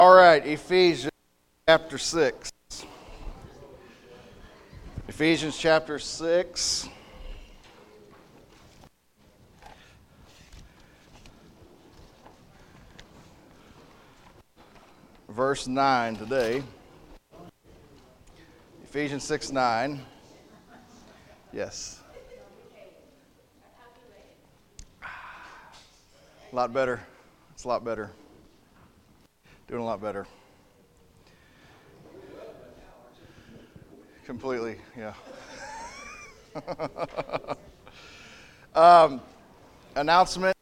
All right, Ephesians chapter 6. Ephesians chapter 6. Verse 9 today. Ephesians 6:9. Yes. A lot better. It's a lot better. Doing a lot better. Completely, yeah. Announcement.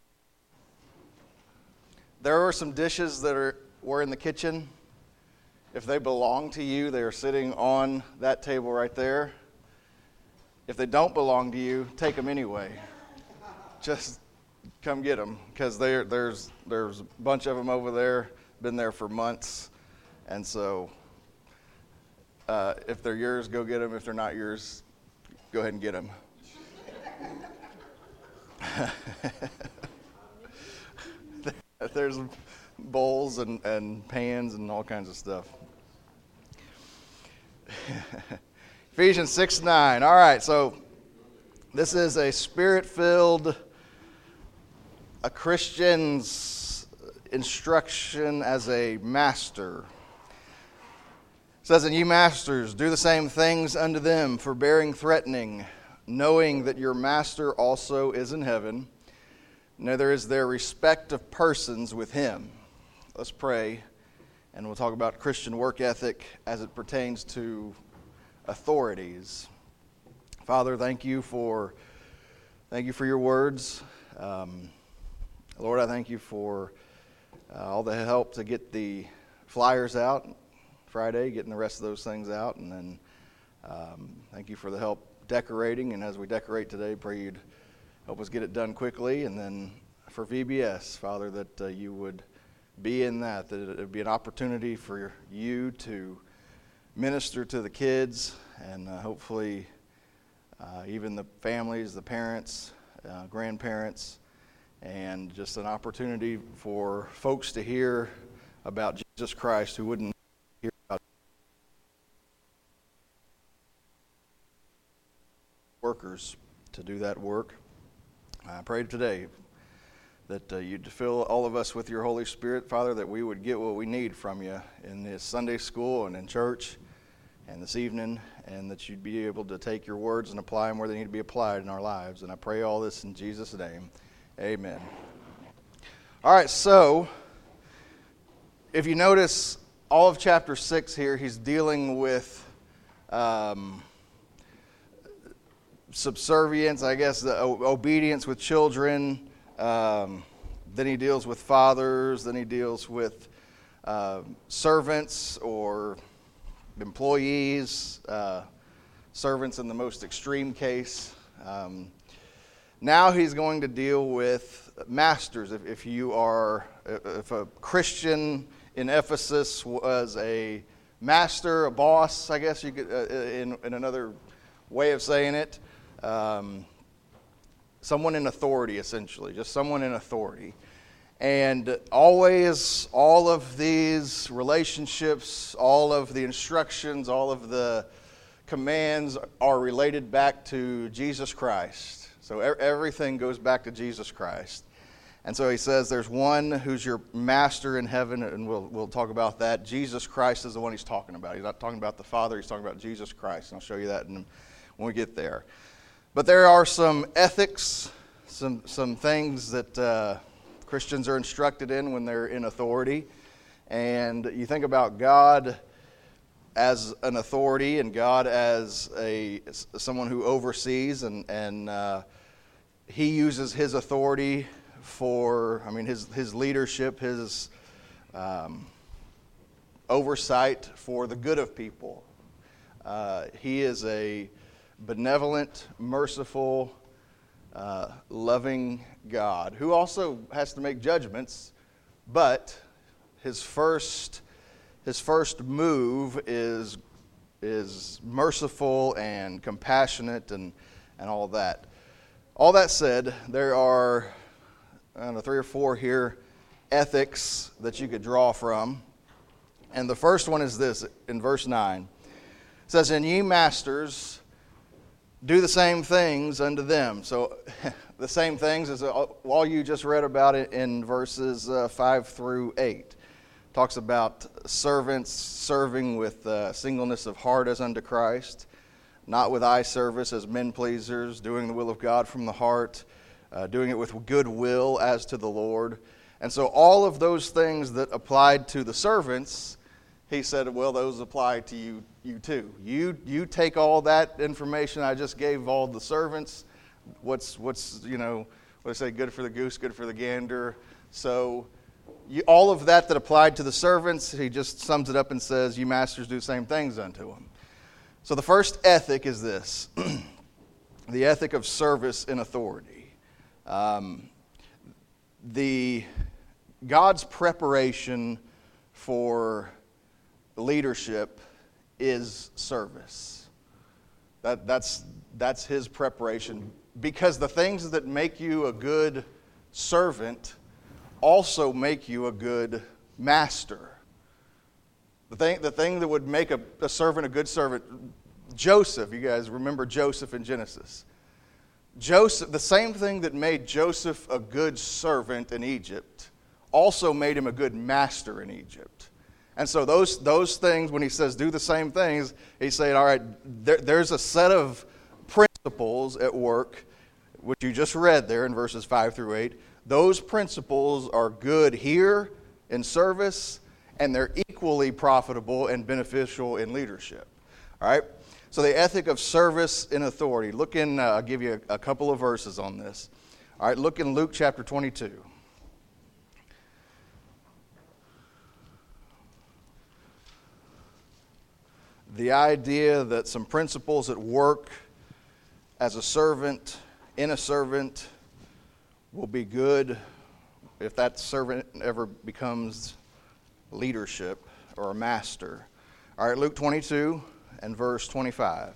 There were some dishes that were in the kitchen. If they belong to you, they are sitting on that table right there. If they don't belong to you, take them anyway. Just come get them, because there's a bunch of them over there, been there for months, and so if they're yours, go get them. If they're not yours, go ahead and get them. There's bowls and pans and all kinds of stuff. Ephesians 6:9. All right, so this is a spirit-filled, a Christian's instruction as a master. It says, "And ye masters, do the same things unto them, forbearing threatening, knowing that your master also is in heaven. Neither is there respect of persons with him." Let's pray, and we'll talk about Christian work ethic as it pertains to authorities. Father, thank you for your words. Lord, I thank you for all the help to get the flyers out Friday, getting the rest of those things out, and then thank you for the help decorating. And as we decorate today, pray you'd help us get it done quickly. And then for VBS, Father, that you would be in that it would be an opportunity for you to minister to the kids, and hopefully even the families, the parents, grandparents, and just an opportunity for folks to hear about Jesus Christ who wouldn't hear about workers to do that work. I pray today that you'd fill all of us with your Holy Spirit, Father, that we would get what we need from you in this Sunday school and in church and this evening, and that you'd be able to take your words and apply them where they need to be applied in our lives. And I pray all this in Jesus' name. Amen. All right, so if you notice, all of chapter 6 here, he's dealing with subservience, I guess, the obedience with children. Then he deals with fathers. Then he deals with servants or employees, servants in the most extreme case. Now he's going to deal with masters. If a Christian in Ephesus was a master, a boss, I guess you could, in another way of saying it, someone in authority, essentially, just someone in authority. And always, all of these relationships, all of the instructions, all of the commands are related back to Jesus Christ. So everything goes back to Jesus Christ. And so he says there's one who's your master in heaven, and we'll talk about that. Jesus Christ is the one he's talking about. He's not talking about the Father, he's talking about Jesus Christ. And I'll show you that when we get there. But there are some ethics, some things that Christians are instructed in when they're in authority. And you think about God as an authority and God as someone who oversees, and he uses his authority for, his leadership, his oversight for the good of people. He is a benevolent, merciful, loving God who also has to make judgments, but his first move is merciful and compassionate and all of that. All that said, there are 3 or 4 here ethics that you could draw from. And the first one is this, in verse 9. It says, "And ye masters, do the same things unto them." So the same things as all you just read about it in verses 5 through 8. Talks about servants serving with singleness of heart as unto Christ, not with eye service as men pleasers, doing the will of God from the heart, doing it with good will as to the Lord. And so all of those things that applied to the servants, he said, well, those apply to you too. You take all that information I just gave all the servants. What's what I say, good for the goose, good for the gander. So all of that applied to the servants, he just sums it up and says, you masters do the same things unto them. So the first ethic is this, the ethic of service in authority. God's preparation for leadership is service. That's his preparation, because the things that make you a good servant also make you a good master. The thing that would make a servant a good servant, Joseph, you guys remember Joseph in Genesis. Joseph, the same thing that made Joseph a good servant in Egypt also made him a good master in Egypt. And so those things, when he says do the same things, he's saying, all right, there's a set of principles at work, which you just read there in verses 5 through 8. Those principles are good here in service, and they're equally profitable and beneficial in leadership. All right? So the ethic of service in authority. Look in, I'll give you a couple of verses on this. All right, look in Luke chapter 22. The idea that some principles at work as a servant, in a servant, will be good if that servant ever becomes leadership or a master. All right, Luke 22 and verse 25.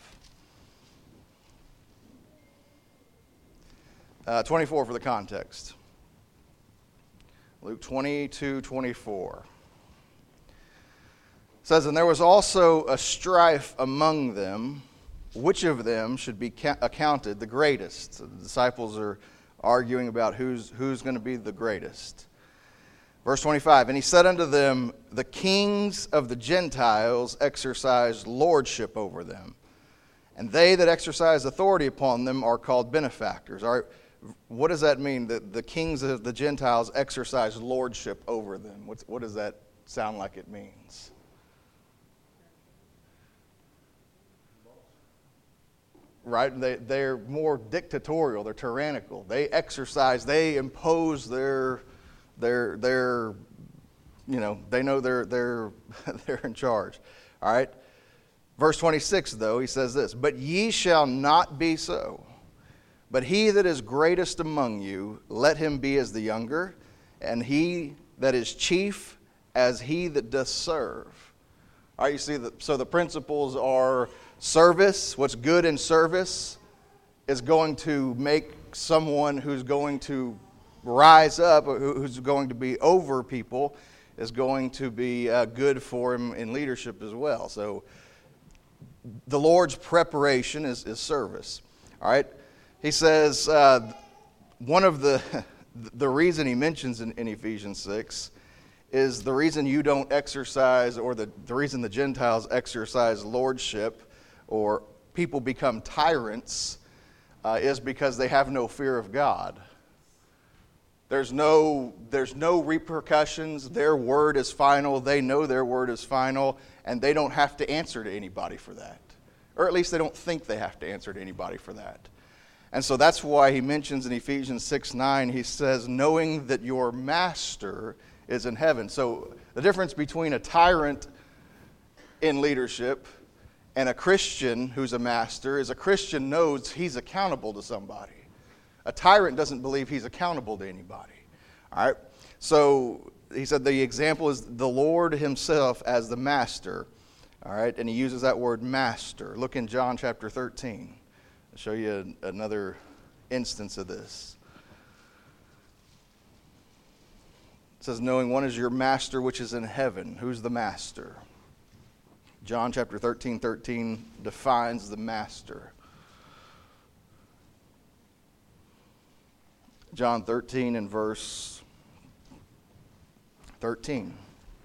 24 for the context. Luke 22:24. It says, "And there was also a strife among them, which of them should be accounted the greatest." So the disciples are arguing about who's going to be the greatest. Verse 25, "And he said unto them, the kings of the Gentiles exercise lordship over them, and they that exercise authority upon them are called benefactors." All right, what does that mean, that the kings of the Gentiles exercise lordship over them? What does that sound like it means? Right? They're more dictatorial, they're tyrannical. They impose their they know they're in charge. All right? Verse 26, though, he says this, "But ye shall not be so. But he that is greatest among you, let him be as the younger, and he that is chief as he that doth serve." All right, you see, so the principles are service. What's good in service is going to make someone who's going to rise up, who's going to be over people, is going to be good for him in leadership as well. So the Lord's preparation is service. All right? He says one of the reason he mentions in Ephesians 6 is the reason you don't exercise, or the reason the Gentiles exercise lordship or people become tyrants is because they have no fear of God. There's no repercussions. Their word is final. They know their word is final, and they don't have to answer to anybody for that. Or at least they don't think they have to answer to anybody for that. And so that's why he mentions in Ephesians 6:9, he says, knowing that your master is in heaven. So the difference between a tyrant in leadership and a Christian who's a master is a Christian knows he's accountable to somebody. A tyrant doesn't believe he's accountable to anybody. All right? So he said the example is the Lord himself as the master. All right? And he uses that word master. Look in John chapter 13. I'll show you another instance of this. It says, knowing one is your master which is in heaven. Who's the master? John chapter 13 defines the master. John 13 and verse 13.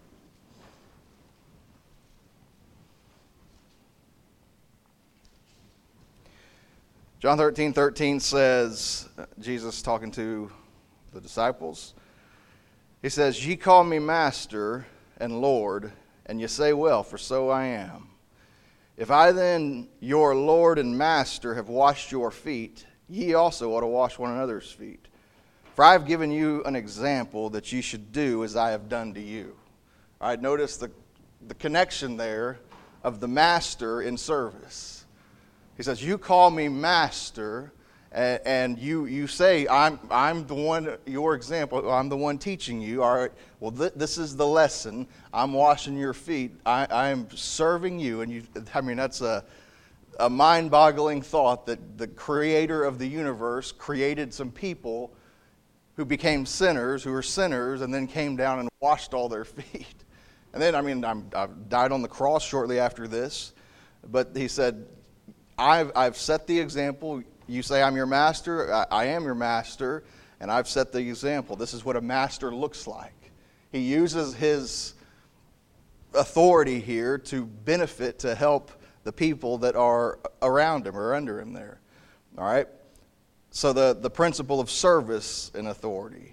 John 13 says, Jesus talking to the disciples, he says, ye call me master and Lord, and ye say well, for so I am. If I then, your Lord and master, have washed your feet, ye also ought to wash one another's feet. For I have given you an example that ye should do as I have done to you. All right, notice the connection there of the master in service. He says, you call me master, and you say, I'm the one, your example, I'm the one teaching you. All right, well, this is the lesson. I'm washing your feet. I'm serving you. And that's a mind-boggling thought that the creator of the universe created some people who became sinners, who were sinners, and then came down and washed all their feet. And then, I died on the cross shortly after this, but he said, I've set the example. You say I'm your master. I am your master, and I've set the example. This is what a master looks like. He uses his authority here to benefit, to help the people that are around him or under him there. All right? So the principle of service and authority.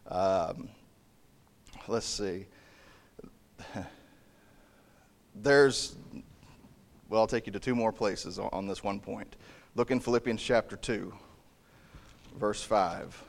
Let's see. I'll take you to two more places on this one point. Look in Philippians chapter 2, verse 5.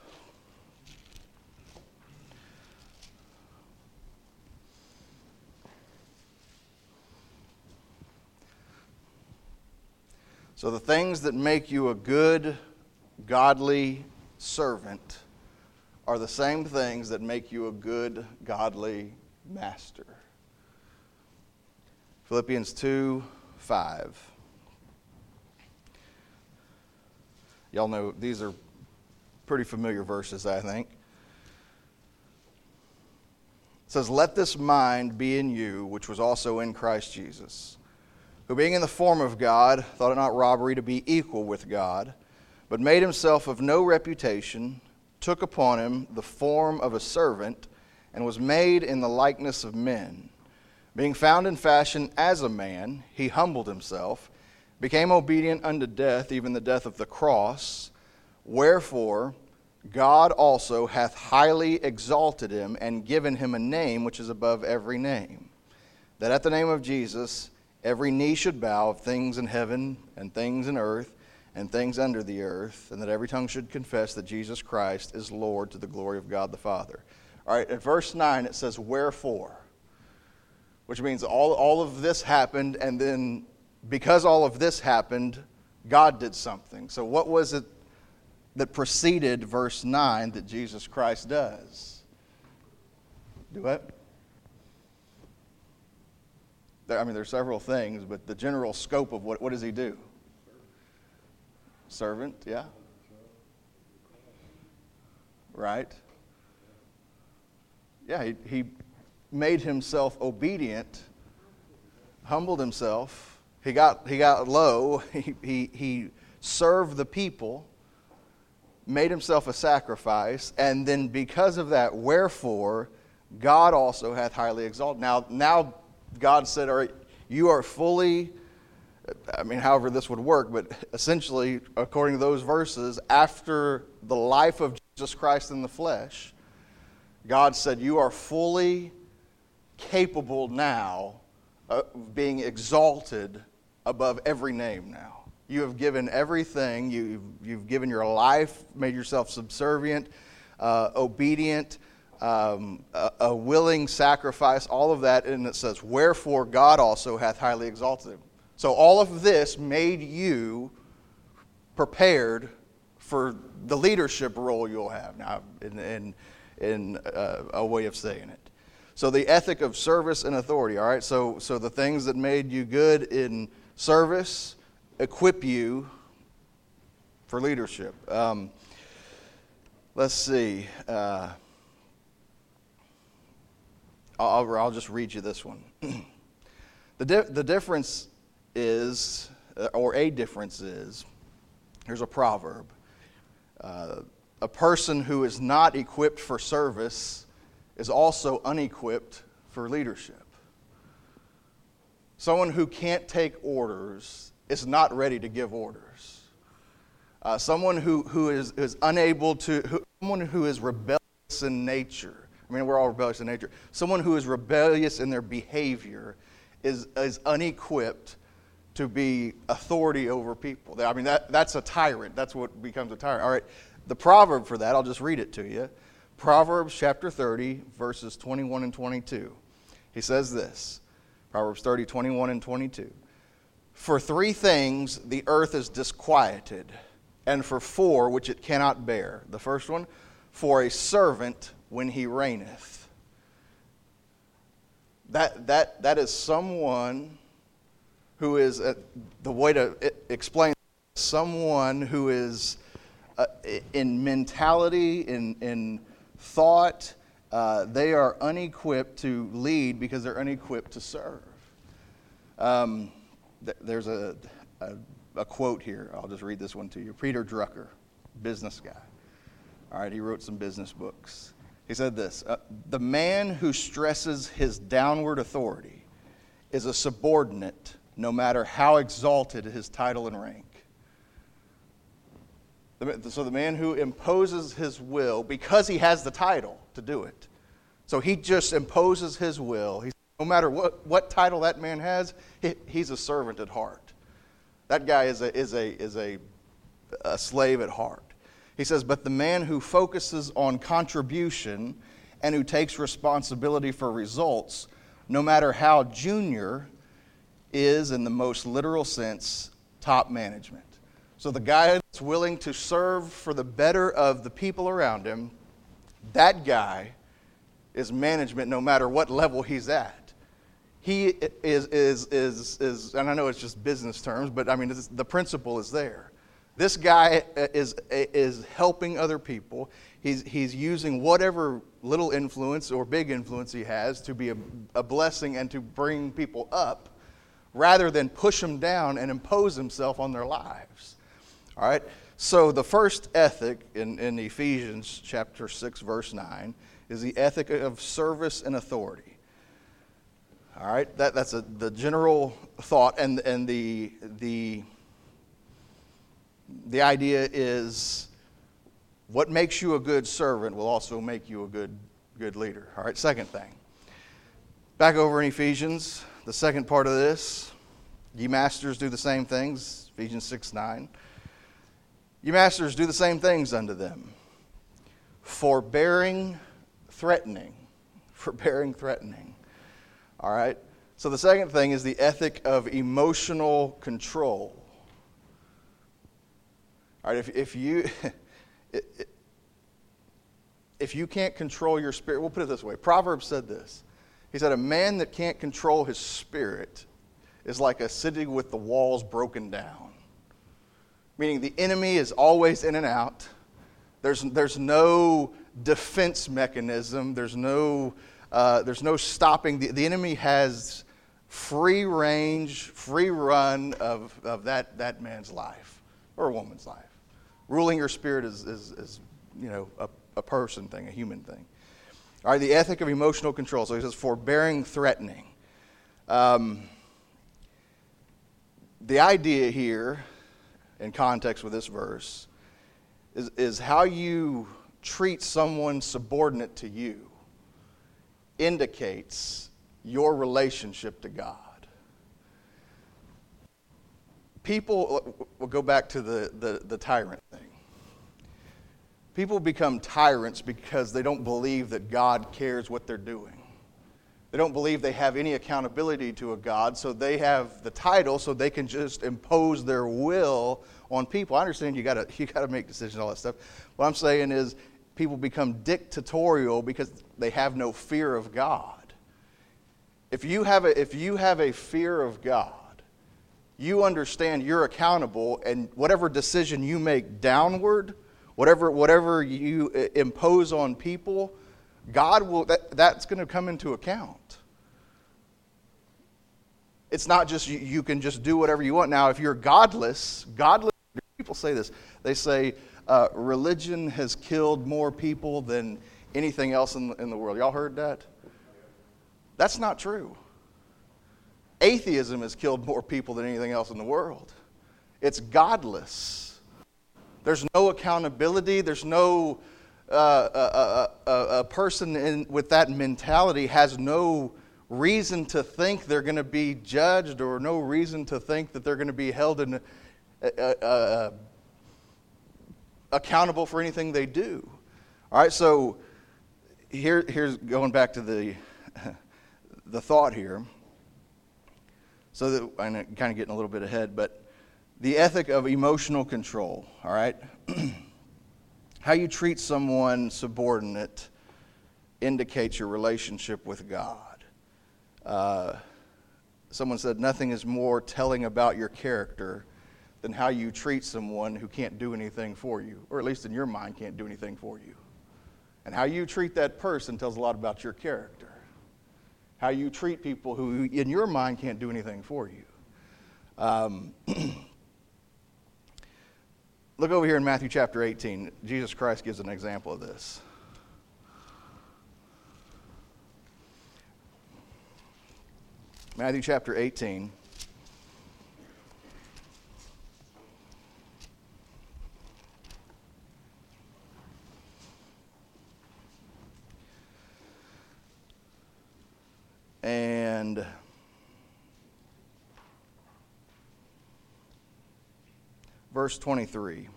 So the things that make you a good, godly servant are the same things that make you a good, godly master. Philippians 2, 5. Y'all know these are pretty familiar verses, I think. It says, let this mind be in you, which was also in Christ Jesus, who being in the form of God, thought it not robbery to be equal with God, but made himself of no reputation, took upon him the form of a servant, and was made in the likeness of men. Being found in fashion as a man, he humbled himself, became obedient unto death, even the death of the cross. Wherefore God also hath highly exalted him, and given him a name which is above every name, that at the name of Jesus every knee should bow, of things in heaven and things in earth and things under the earth, and that every tongue should confess that Jesus Christ is Lord, to the glory of God the Father. All right, at verse 9 it says, wherefore, which means all of this happened, and then because all of this happened, God did something. So what was it that preceded verse 9 that Jesus Christ does? Do what? There's several things, but the general scope of what does he do? Servant, yeah. Right. Yeah, he made himself obedient, humbled himself. He got low. He served the people, made himself a sacrifice, and then because of that, wherefore God also hath highly exalted. Now God said, all right, you are fully, however this would work, but essentially, according to those verses, after the life of Jesus Christ in the flesh, God said, you are fully capable now of being exalted above every name now. You have given everything. You've given your life, made yourself subservient, obedient, a willing sacrifice, all of that. And it says, wherefore God also hath highly exalted him. So all of this made you prepared for the leadership role you'll have now, in a way of saying it. So the ethic of service and authority, all right? So the things that made you good in service equip you for leadership. Let's see. I'll just read you this one. The difference is, or a difference is, here's a proverb. A person who is not equipped for service is also unequipped for leadership. Someone who can't take orders is not ready to give orders. Someone who is unable to, someone who is rebellious in nature. I mean, we're all rebellious in nature. Someone who is rebellious in their behavior is unequipped to be authority over people. I mean, that's a tyrant. That's what becomes a tyrant. All right, the proverb for that, I'll just read it to you. Proverbs chapter 30, verses 21 and 22. He says this, Proverbs 30, 21 and 22. For 3 things the earth is disquieted, and for 4 which it cannot bear. The first one, for a servant when he reigneth. That is someone who is, the way to explain, someone who is in mentality, in thought, they are unequipped to lead because they're unequipped to serve. There's a quote here. I'll just read this one to you. Peter Drucker, business guy. All right, he wrote some business books. He said this, the man who stresses his downward authority is a subordinate no matter how exalted his title and rank. So the man who imposes his will because he has the title to do it. So he just imposes his will. No matter what title that man has, he's a servant at heart. That guy is a slave at heart. He says, but the man who focuses on contribution and who takes responsibility for results, no matter how junior, is, in the most literal sense, top management. So the guy that's willing to serve for the better of the people around him, that guy is management no matter what level he's at. He is, and I know it's just business terms, but I mean, the principle is there. This guy is helping other people. He's using whatever little influence or big influence he has to be a blessing and to bring people up rather than push them down and impose himself on their lives. All right? So the first ethic in Ephesians chapter 6, verse 9 is the ethic of service and authority. All right? That's the general thought, and the idea is what makes you a good servant will also make you a good leader. All right, second thing. Back over in Ephesians, the second part of this, ye masters do the same things, Ephesians 6:9. Ye masters do the same things unto them, forbearing, threatening. All right, so the second thing is the ethic of emotional control. All right, if you can't control your spirit, we'll put it this way. Proverbs said this. He said, a man that can't control his spirit is like a city with the walls broken down. Meaning the enemy is always in and out. There's no defense mechanism. There's no stopping. The enemy has free range, free run of that man's life or a woman's life. Ruling your spirit is a person thing, a human thing. All right, the ethic of emotional control. So he says, forbearing, threatening. The idea here, in context with this verse, is how you treat someone subordinate to you indicates your relationship to God. People, we'll go back to the tyrant thing. People become tyrants because they don't believe that God cares what they're doing. They don't believe they have any accountability to a God, so they have the title so they can just impose their will on people. I understand you gotta make decisions, all that stuff. What I'm saying is people become dictatorial because they have no fear of God. If you have a fear of God, you understand you're accountable, and whatever decision you make downward, whatever you impose on people, God will, that's going to come into account. It's not just you can just do whatever you want. Now, if you're godless, people say this. They say religion has killed more people than anything else in the world. Y'all heard that? That's not true. Atheism has killed more people than anything else in the world. It's godless. There's no accountability. There's no a person with that mentality has no reason to think they're going to be judged, or no reason to think that they're going to be held in accountable for anything they do. All right, so here's going back to the thought here. So that I'm kind of getting a little bit ahead, but the ethic of emotional control. All right, how you treat someone subordinate indicates your relationship with God. Someone said nothing is more telling about your character than how you treat someone who can't do anything for you, or at least in your mind can't do anything for you. And how you treat that person tells a lot about your character. How you treat people who in your mind can't do anything for you. Look over here in Matthew chapter 18. Jesus Christ gives an example of this. Matthew chapter 18. And verse 23.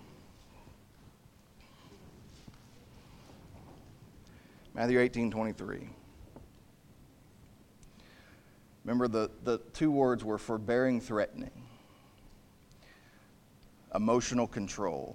Matthew 18:23. Remember, the two words were forbearing, threatening, emotional control.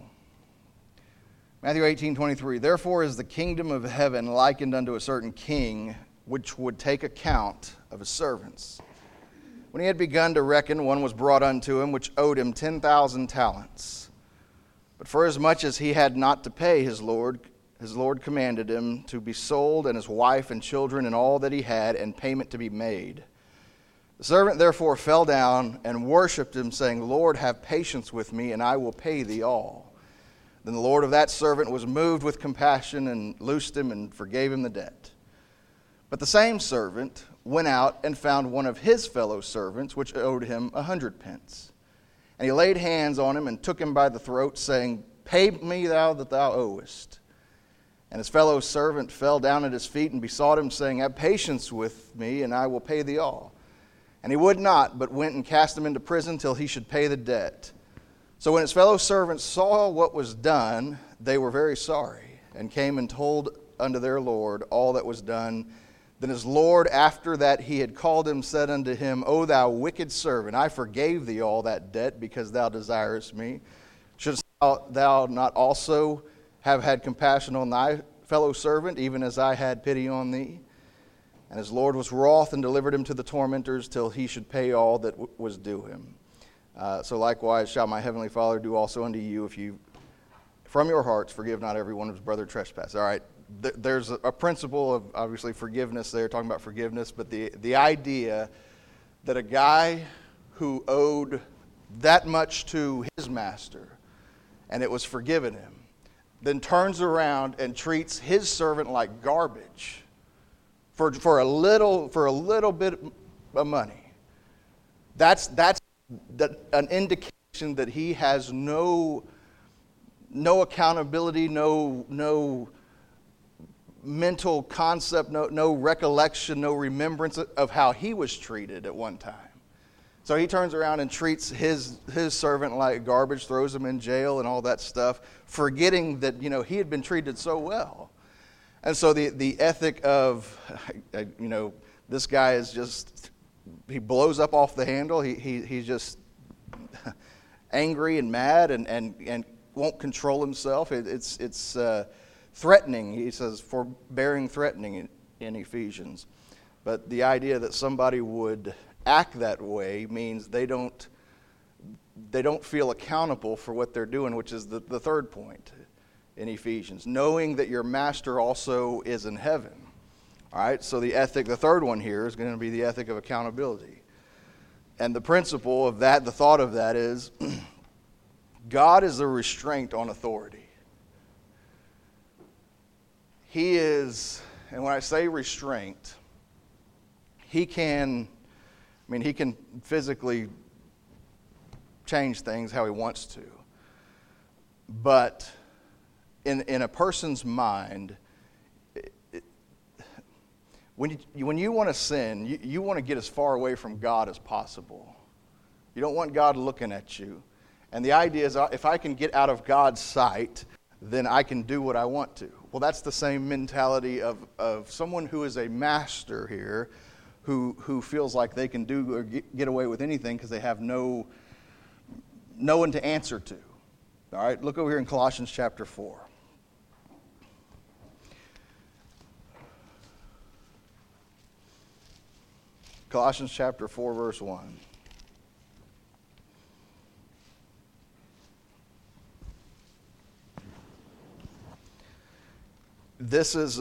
Matthew 18:23. Therefore is the kingdom of heaven likened unto a certain king, which would take account of his servants. When he had begun to reckon, one was brought unto him, which owed him 10,000 talents. But forasmuch as he had not to pay his Lord commanded him to be sold, and his wife and children and all that he had, and payment to be made. The servant therefore fell down and worshipped him, saying, Lord, have patience with me, and I will pay thee all. Then the Lord of that servant was moved with compassion, and loosed him, and forgave him the debt. But the same servant went out and found one of his fellow servants, which owed him 100 pence. And he laid hands on him and took him by the throat, saying, Pay me thou that thou owest. And his fellow servant fell down at his feet and besought him, saying, Have patience with me, and I will pay thee all. And he would not, but went and cast him into prison till he should pay the debt. So when his fellow servants saw what was done, they were very sorry, and came and told unto their Lord all that was done. Then his Lord, after that he had called him, said unto him, O thou wicked servant, I forgave thee all that debt, because thou desirest me. Shouldst thou not also have had compassion on thy fellow servant, even as I had pity on thee? And his Lord was wroth, and delivered him to the tormentors, till he should pay all that was due him. So likewise shall my heavenly Father do also unto you, if you from your hearts forgive not every one of his brother trespass. All right. There's a principle of, obviously, forgiveness there, talking about forgiveness, but the idea that a guy who owed that much to his master, and it was forgiven him, then turns around and treats his servant like garbage for a little bit of money. That's an indication that he has no accountability, no mental concept, no recollection, no remembrance of how he was treated at one time. So he turns around and treats his servant like garbage, throws him in jail and all that stuff, forgetting that he had been treated so well. And so the ethic of this guy is just, he blows up off the handle. He's just angry and mad and won't control himself. It's threatening, he says, forbearing, threatening in Ephesians. But the idea that somebody would act that way means they don't feel accountable for what they're doing, which is the third point in Ephesians. Knowing that your master also is in heaven. All right, so the third one here is going to be the ethic of accountability. And the principle of that, the thought of that is, God is a restraint on authority. He is, and when I say restraint, he can physically change things how he wants to. But in a person's mind, when you want to sin, you want to get as far away from God as possible. You don't want God looking at you. And the idea is, if I can get out of God's sight, then I can do what I want to. Well, that's the same mentality of someone who is a master here, who feels like they can do or get away with anything because they have no one to answer to. All right, look over here in Colossians chapter 4. Colossians chapter 4, verse 1. This is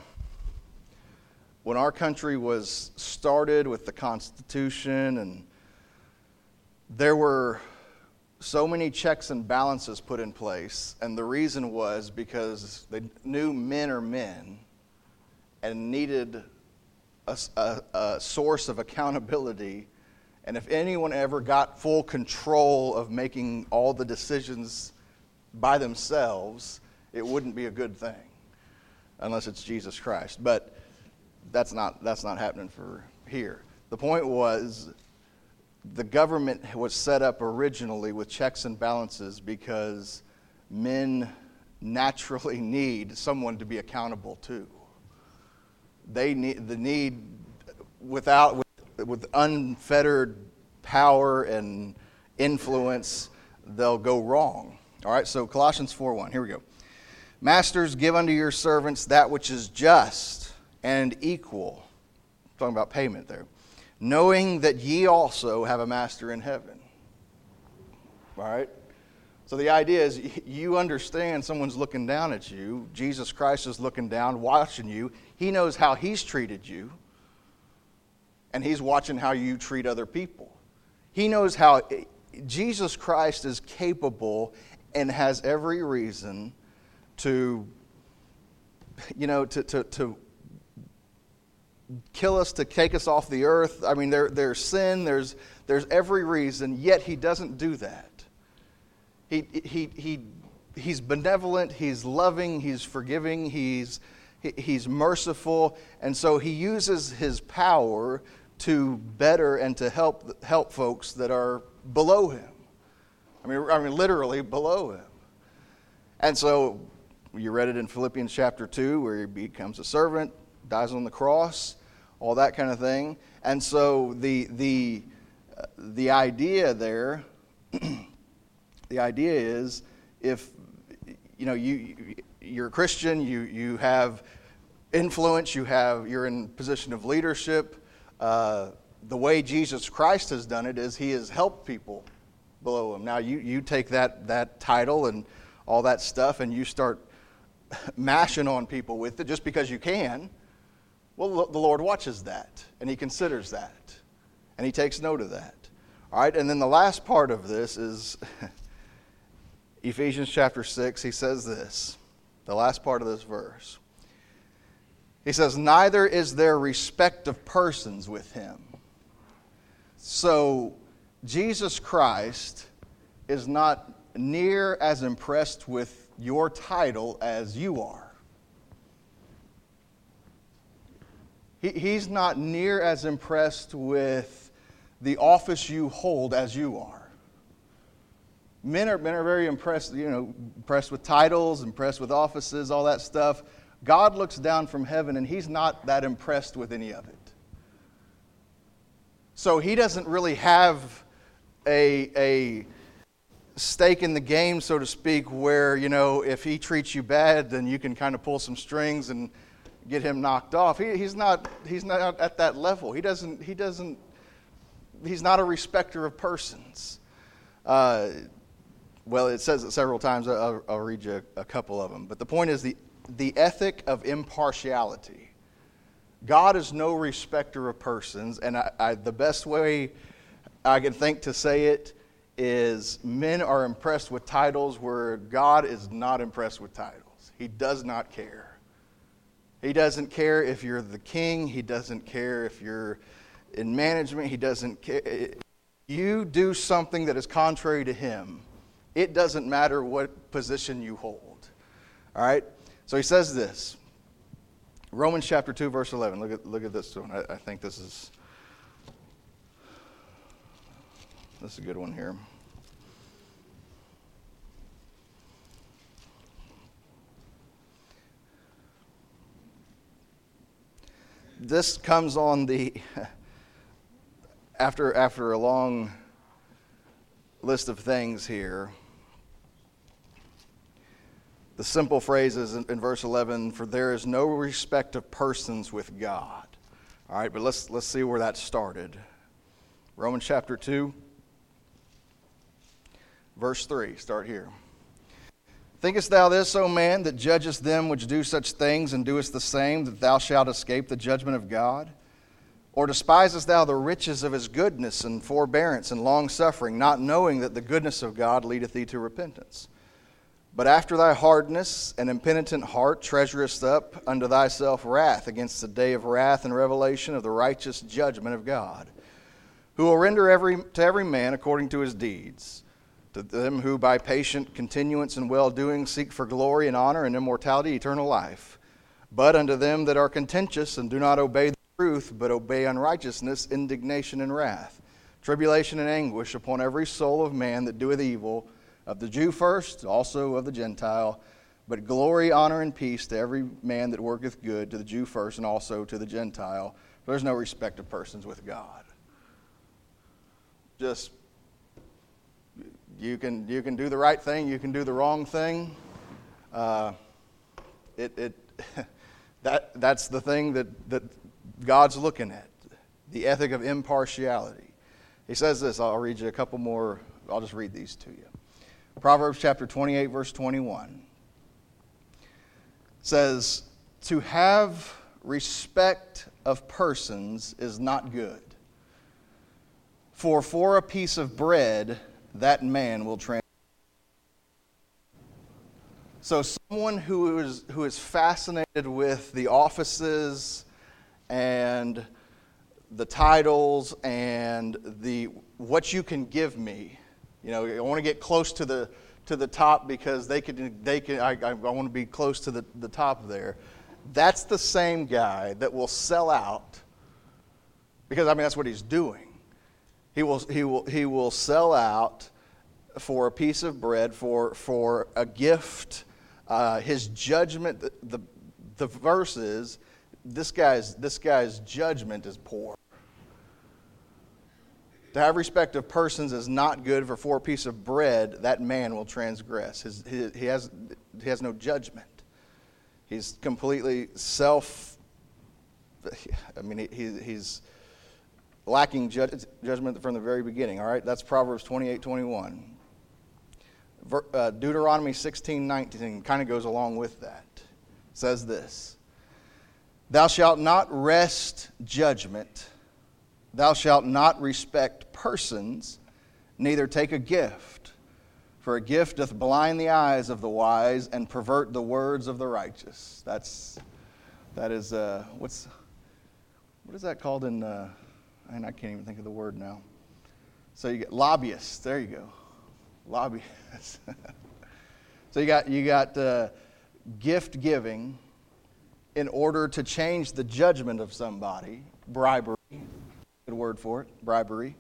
when our country was started with the Constitution, and there were so many checks and balances put in place, and the reason was because they knew men are men and needed a source of accountability. And if anyone ever got full control of making all the decisions by themselves, it wouldn't be a good thing, unless it's Jesus Christ. But that's not happening for here. The point was, the government was set up originally with checks and balances because men naturally need someone to be accountable to. They need with unfettered power and influence, they'll go wrong. All right, so Colossians 4:1, here we go. Masters, give unto your servants that which is just and equal. I'm talking about payment there. Knowing that ye also have a master in heaven. All right? So the idea is, you understand someone's looking down at you. Jesus Christ is looking down, watching you. He knows how he's treated you. And he's watching how you treat other people. He knows how Jesus Christ is capable and has every reason to kill us, to take us off the earth. I mean, there's sin, there's every reason, yet he doesn't do that. He's benevolent, he's loving, he's forgiving, he's merciful, and so he uses his power to better and to help folks that are below him. I mean literally below him. And so you read it in Philippians chapter 2, where he becomes a servant, dies on the cross, all that kind of thing. And so the idea there, the idea is, if you're a Christian, you have influence, you're in a position of leadership. The way Jesus Christ has done it is he has helped people below him. Now you take that title and all that stuff and you start mashing on people with it just because you can. Well, the Lord watches that, and he considers that, and he takes note of that. All right, and then the last part of this is Ephesians chapter 6. He says this, the last part of this verse. He says, neither is there respect of persons with him. So Jesus Christ is not near as impressed with your title as you are. He's not near as impressed with the office you hold as you are. Men are very impressed, impressed with titles, impressed with offices, all that stuff. God looks down from heaven and he's not that impressed with any of it. So he doesn't really have a stake in the game, so to speak, where, if he treats you bad, then you can kind of pull some strings and get him knocked off. He's not at that level. He's not a respecter of persons. Well, it says it several times. I'll read you a couple of them. But the point is the ethic of impartiality. God is no respecter of persons, and the best way I can think to say it is men are impressed with titles where God is not impressed with titles. He does not care. He doesn't care if you're the king. He doesn't care if you're in management. He doesn't care. You do something that is contrary to him, it doesn't matter what position you hold. All right? So he says this. Romans chapter 2, verse 11. Look at this one. I think this is a good one here. This comes on the after a long list of things here. The simple phrase is in verse 11, for there is no respect of persons with God. All right, but let's see where that started. Romans chapter 2, verse 3, start here. Thinkest thou this, O man, that judgest them which do such things, and doest the same, that thou shalt escape the judgment of God? Or despisest thou the riches of his goodness and forbearance and longsuffering, not knowing that the goodness of God leadeth thee to repentance? But after thy hardness and impenitent heart treasurest up unto thyself wrath against the day of wrath and revelation of the righteous judgment of God, who will render to every man according to his deeds. To them who by patient continuance and well-doing seek for glory and honor and immortality, eternal life. But unto them that are contentious and do not obey the truth, but obey unrighteousness, indignation and wrath, tribulation and anguish upon every soul of man that doeth evil, of the Jew first, also of the Gentile. But glory, honor, and peace to every man that worketh good, to the Jew first, and also to the Gentile. There's no respect of persons with God. Just you can do the right thing, you can do the wrong thing. That's the thing that God's looking at, the ethic of impartiality. He says this. I'll read you a couple more. I'll just read these to you. Proverbs chapter 28, verse 21 says, to have respect of persons is not good, for a piece of bread that man will transgress. So someone who is fascinated with the offices and the titles and the what you can give me, I want to get close to the top because I want to be close to the top there. That's the same guy that will sell out, because that's what he's doing. He will sell out for a piece of bread, for a gift. His judgment, the verse is, this guy's judgment is poor. To have respect of persons is not good, for a piece of bread that man will transgress. He has no judgment. He's completely he's lacking judgment from the very beginning. All right, that's Proverbs 28:21. Deuteronomy 16:19 kind of goes along with that. It says this: thou shalt not wrest judgment, thou shalt not respect persons, neither take a gift, for a gift doth blind the eyes of the wise and pervert the words of the righteous. That is what is that called in? And I can't even think of the word now. So you get lobbyists. There you go, lobbyists. So you got gift giving in order to change the judgment of somebody. Bribery, good word for it. Bribery.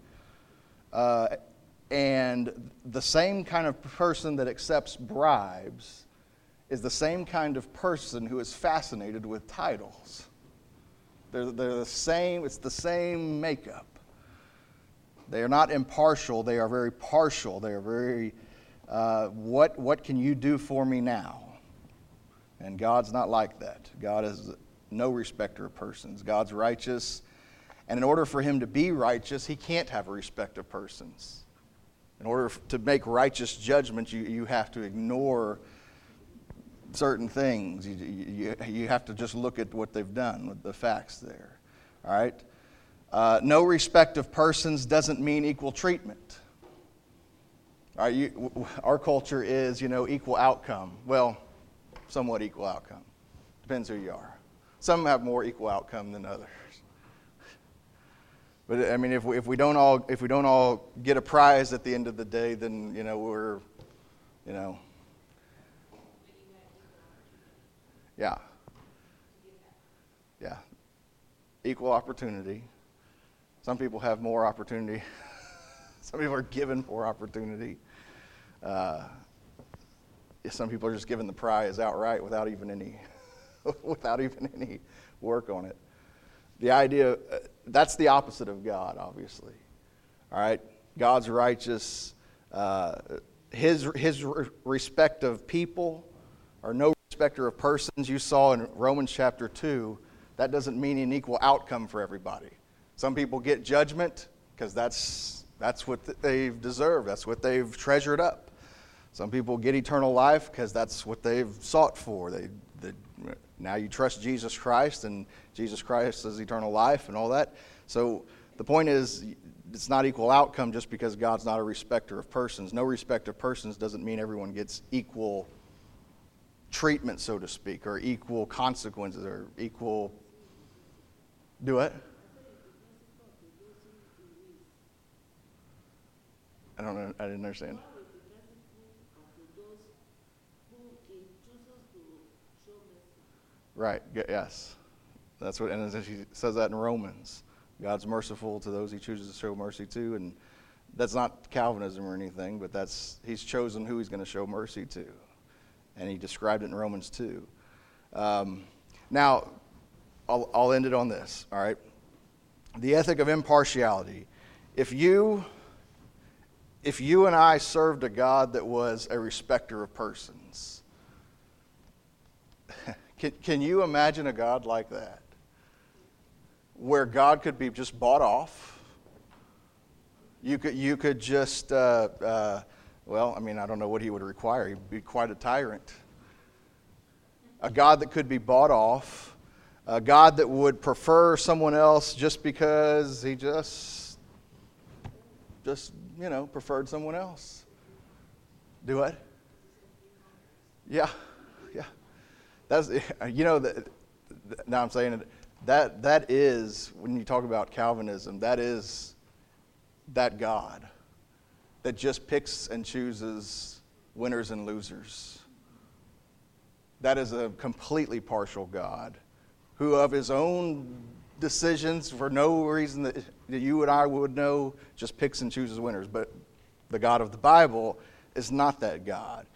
And the same kind of person that accepts bribes is the same kind of person who is fascinated with titles. They're the same. It's the same makeup. They are not impartial. They are very partial. They are very, what can you do for me now? And God's not like that. God is no respecter of persons. God's righteous. And in order for him to be righteous, he can't have a respect of persons. In order to make righteous judgment, you have to ignore certain things. You have to just look at what they've done with the facts there. All right? No respect of persons doesn't mean equal treatment. All right, our culture is, equal outcome. Well, somewhat equal outcome. Depends who you are. Some have more equal outcome than others. But I mean, if we don't all get a prize at the end of the day, then we're, yeah, equal opportunity. Some people have more opportunity. Some people are given more opportunity. Some people are just given the prize outright without even any work on it. The idea, that's the opposite of God, obviously. All right? God's righteous. His respect of people, or no respecter of persons, you saw in Romans chapter 2, that doesn't mean an equal outcome for everybody. Some people get judgment because that's what they've deserved. That's what they've treasured up. Some people get eternal life because that's what they've sought for. Now you trust Jesus Christ, and Jesus Christ is eternal life and all that. So the point is, it's not equal outcome just because God's not a respecter of persons. No respect of persons doesn't mean everyone gets equal treatment, so to speak, or equal consequences, or equal... Do what? I don't know. I didn't understand. Right. Yes. That's what, and she says that in Romans. God's merciful to those he chooses to show mercy to, and that's not Calvinism or anything, but he's chosen who he's going to show mercy to, and he described it in Romans 2. Now, I'll end it on this. All right. The ethic of impartiality. If you and I served a God that was a respecter of persons, can you imagine a God like that? Where God could be just bought off? You could just, I don't know what he would require. He'd be quite a tyrant. A God that could be bought off. A God that would prefer someone else just because he just preferred someone else. Do what? Yeah. That's now I'm saying it. That is, when you talk about Calvinism, that is that God that just picks and chooses winners and losers. That is a completely partial God who of his own decisions, for no reason that you and I would know, just picks and chooses winners. But the God of the Bible is not that God.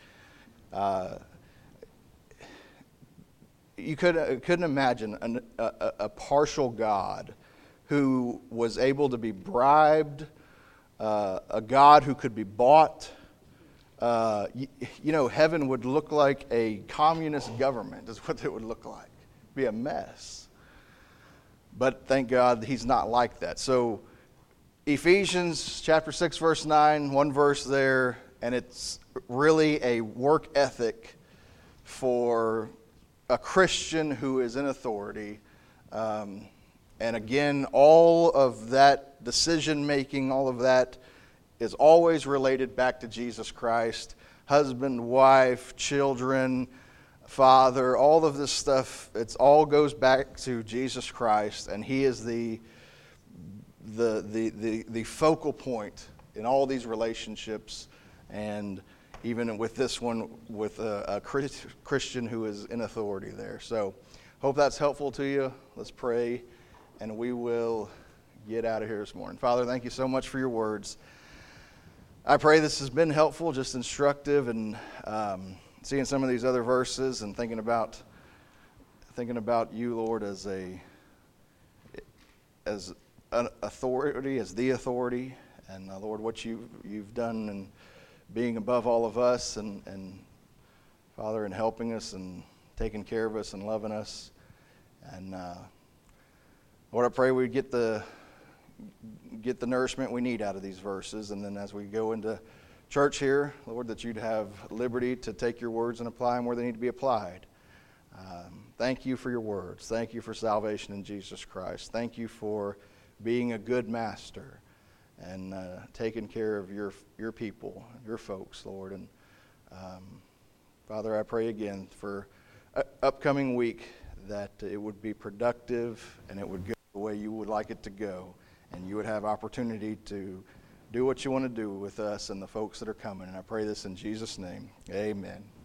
You couldn't imagine a partial God who was able to be bribed, a God who could be bought. Heaven would look like a communist government, is what it would look like. Be a mess. But thank God he's not like that. So Ephesians chapter 6, verse 9, one verse there, and it's really a work ethic for a Christian who is in authority. And again, all of that decision making, all of that is always related back to Jesus Christ. Husband, wife, children, father, all of this stuff, it all goes back to Jesus Christ, and he is the focal point in all these relationships, and even with this one, with a Christian who is in authority there. So, hope that's helpful to you. Let's pray, and we will get out of here this morning. Father, thank you so much for your words. I pray this has been helpful, just instructive, and seeing some of these other verses and thinking about you, Lord, as an authority, as the authority, and Lord, what you've done and being above all of us, and Father, and helping us and taking care of us and loving us. And Lord, I pray we get the nourishment we need out of these verses, and then as we go into church here, Lord, that you'd have liberty to take your words and apply them where they need to be applied. Thank you for your words. Thank you for salvation in Jesus Christ. Thank you for being a good master and taking care of your people, your folks, Lord. And Father, I pray again for upcoming week that it would be productive and it would go the way you would like it to go, and you would have opportunity to do what you want to do with us and the folks that are coming. And I pray this in Jesus' name. Amen.